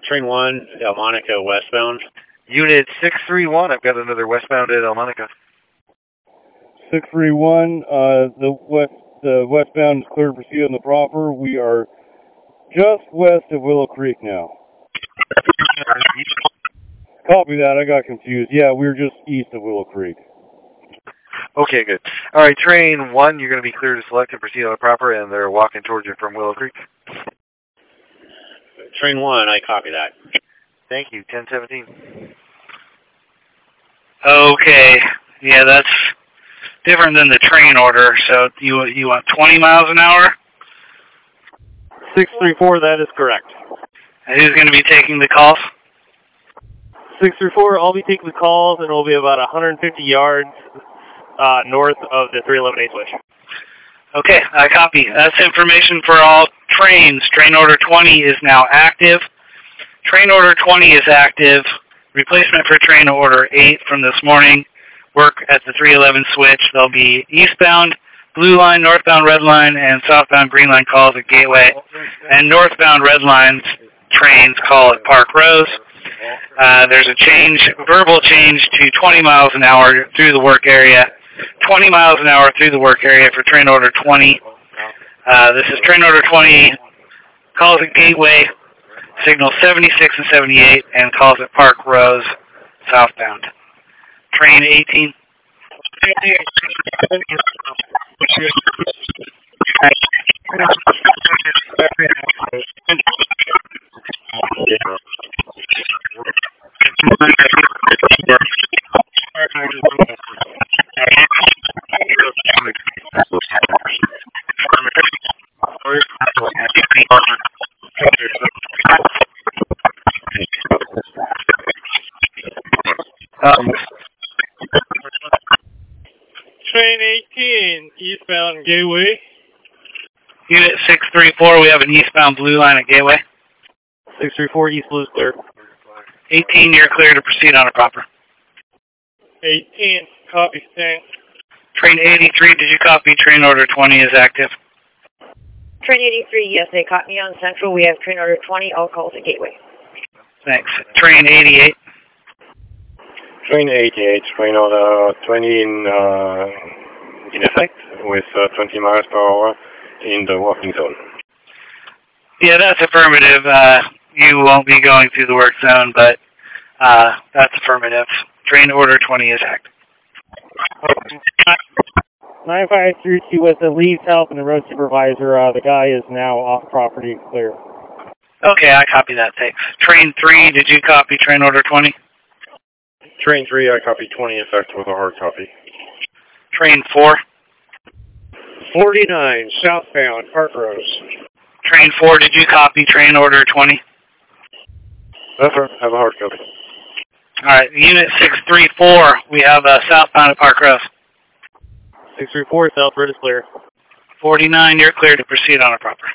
Train 1, Delmonica westbound. Unit 631, I've got another westbound at Delmonica. 631, the westbound is clear to proceed on the proper. We are just west of Willow Creek now. Copy that, I got confused. Yeah, we're just east of Willow Creek. Okay, good. All right, train 1, you're going to be clear to select and proceed on the proper, and they're walking towards you from Willow Creek. Train 1, I copy that. Thank you, 1017. Okay, yeah, that's different than the train order. So you want 20 miles an hour? 634, that is correct. And who's going to be taking the calls? 634, I'll be taking the calls, and it'll be about 150 yards north of the 311A switch. Okay, I copy. That's information for all trains. Train order 20 is now active. Train order 20 is active. Replacement for train order 8 from this morning. Work at the 311 switch. There'll be eastbound blue line, northbound red line, and southbound green line calls at Gateway. And northbound red line trains call at Park Rose. There's a change, verbal change to 20 miles an hour through the work area. 20 miles an hour through the work area for train order 20. This is train order 20, calls at Gateway, signal 76 and 78, and calls at Park Rose, southbound. Train 18. Train 18, eastbound Gateway. Unit 634, we have an eastbound blue line at Gateway. 634, east blue is clear. 18, you're clear to proceed on a proper. 18, copy, thanks. Train 83, did you copy? Train order 20 is active. Train 83, yes, they caught me on Central. We have train order 20, all calls at Gateway. Thanks. Train 88. Train 88, train order 20 in effect with 20 miles per hour in the working zone. Yeah, that's affirmative. You won't be going through the work zone, but that's affirmative. Train order 20 is active. 9532 with the lead south and the road supervisor. The guy is now off property, clear. Okay, I copy that. Thanks. Train 3, did you copy train order 20? Train 3, I copy 20 effect with a hard copy. Train 4. 49, southbound, Park Rose. Train 4, did you copy train order 20? Affirm, have a hard copy. All right, Unit 634, we have southbound at Park Rose. 634, south road is clear. 49, you're clear to proceed on a proper.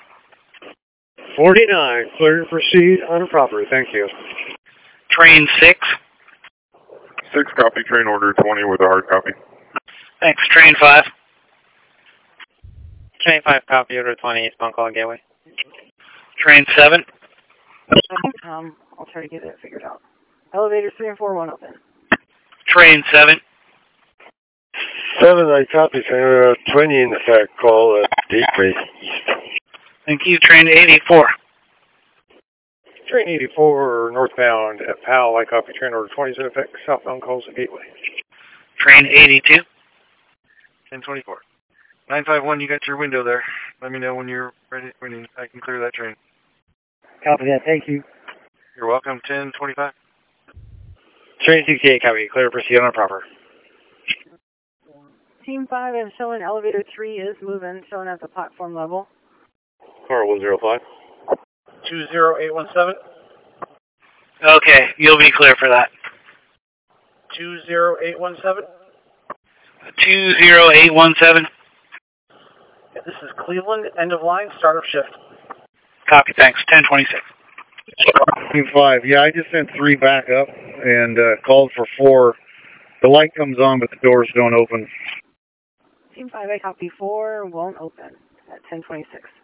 49, clear to proceed on a proper, thank you. Train 6. 6 copy, train order 20 with a hard copy. Thanks. Train 5. Train 5 copy, order 20, eastbound call Gateway. Train 7. I'll try to get it figured out. Elevators 3 and 4 won't open. Train 7. 7, I copy, train order 20 in effect, call at Gateway East. Thank you. Train 84. Train 84, northbound at Powell, I copy train order 20 is in effect, southbound calls at Gateway. Train 82. 1024. 951, you got your window there. Let me know when you're ready, when I can clear that train. Copy that, thank you. You're welcome. 1025. Train 68 copy, clear to proceed on a proper. Team 5 is showing elevator 3 is moving, showing at the platform level. Car 105. 20817. Okay, you'll be clear for that. 20817. 20817. This is Cleveland, end of line, start of shift. Copy, thanks. 1026. Team 5, yeah, I just sent 3 back up and called for 4. The light comes on, but the doors don't open. Team 5, I copy 4, won't open at 1026.